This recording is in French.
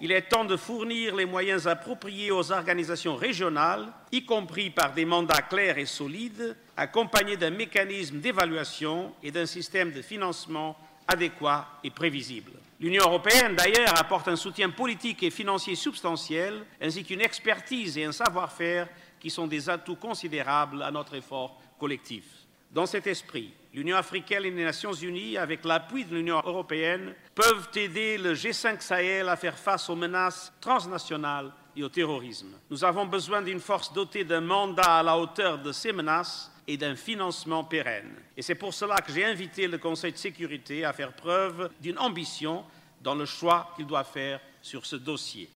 il est temps de fournir les moyens appropriés aux organisations régionales, y compris par des mandats clairs et solides, accompagnés d'un mécanisme d'évaluation et d'un système de financement adéquat et prévisible. L'Union européenne, d'ailleurs, apporte un soutien politique et financier substantiel, ainsi qu'une expertise et un savoir-faire qui sont des atouts considérables à notre effort collectif. Dans cet esprit, l'Union africaine et les Nations unies, avec l'appui de l'Union européenne, peuvent aider le G5 Sahel à faire face aux menaces transnationales et au terrorisme. Nous avons besoin d'une force dotée d'un mandat à la hauteur de ces menaces et d'un financement pérenne. Et c'est pour cela que j'ai invité le Conseil de sécurité à faire preuve d'une ambition dans le choix qu'il doit faire sur ce dossier.